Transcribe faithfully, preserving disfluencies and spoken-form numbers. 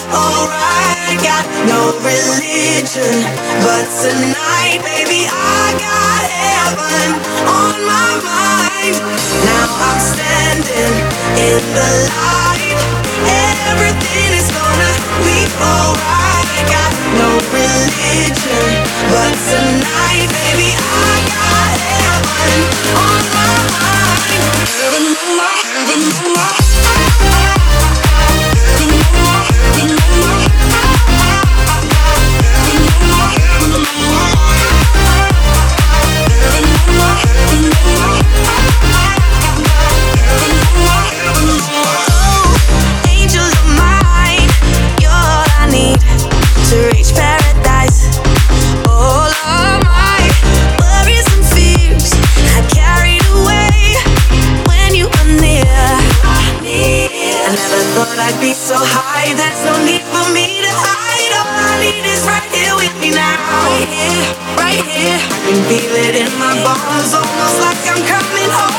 alright. Got no religion, but tonight, baby, I got heaven on my mind. Now I'm standing in the light. Everything is gonna be alright. Got no religion, but tonight, baby, I got heaven on my mind. Heaven on my, heaven on my. I'd be so high, there's no need for me to hide. All I need is right here with me now. Right here, right here. I can feel it in my bones, almost like I'm coming home.